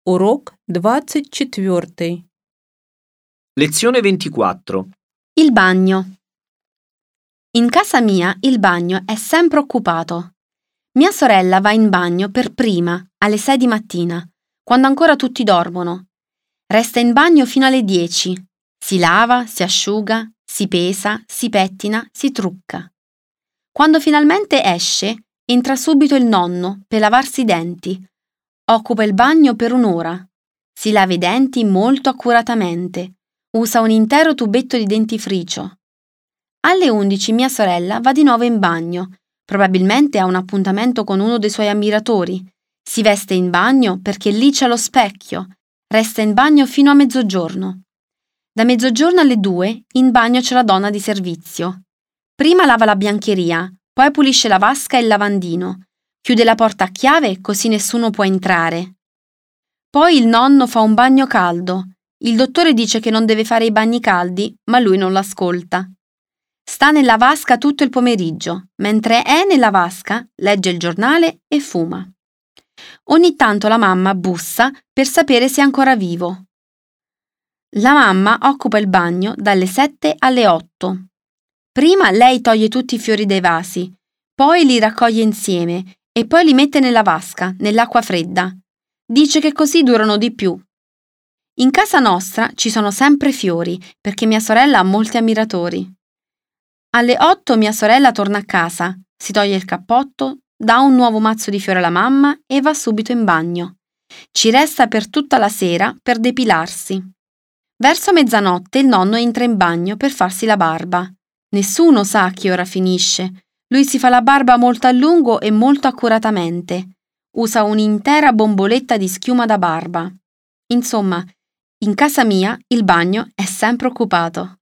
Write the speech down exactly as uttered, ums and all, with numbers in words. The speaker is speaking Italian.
Урок двадцать четвёртый. Lezione ventiquattro. Il bagno. In casa mia il bagno è sempre occupato. Mia sorella va in bagno per prima, alle sei di mattina, quando ancora tutti dormono. Resta in bagno fino alle dieci. Si lava, si asciuga, si pesa, si pettina, si trucca. Quando finalmente esce, entra subito il nonno per lavarsi i denti. Occupa il bagno per un'ora. Si lava i denti molto accuratamente. Usa un intero tubetto di dentifricio. Alle undici mia sorella va di nuovo in bagno. Probabilmente ha un appuntamento con uno dei suoi ammiratori. Si veste in bagno perché lì c'è lo specchio. Resta in bagno fino a mezzogiorno. Da mezzogiorno alle due in bagno c'è la donna di servizio. Prima lava la biancheria, poi pulisce la vasca e il lavandino. Chiude la porta a chiave così nessuno può entrare. Poi il nonno fa un bagno caldo. Il dottore dice che non deve fare i bagni caldi, ma lui non l'ascolta. Sta nella vasca tutto il pomeriggio. Mentre è nella vasca, legge il giornale e fuma. Ogni tanto la mamma bussa per sapere se è ancora vivo. La mamma occupa il bagno dalle sette alle otto. Prima lei toglie tutti i fiori dai vasi, poi li raccoglie insieme e poi li mette nella vasca, nell'acqua fredda. Dice che così durano di più. In casa nostra ci sono sempre fiori, perché mia sorella ha molti ammiratori. Alle otto mia sorella torna a casa, si toglie il cappotto, dà un nuovo mazzo di fiori alla mamma e va subito in bagno. Ci resta per tutta la sera per depilarsi. Verso mezzanotte il nonno entra in bagno per farsi la barba. Nessuno sa a che ora finisce. Lui si fa la barba molto a lungo e molto accuratamente. Usa un'intera bomboletta di schiuma da barba. Insomma, in casa mia il bagno è sempre occupato.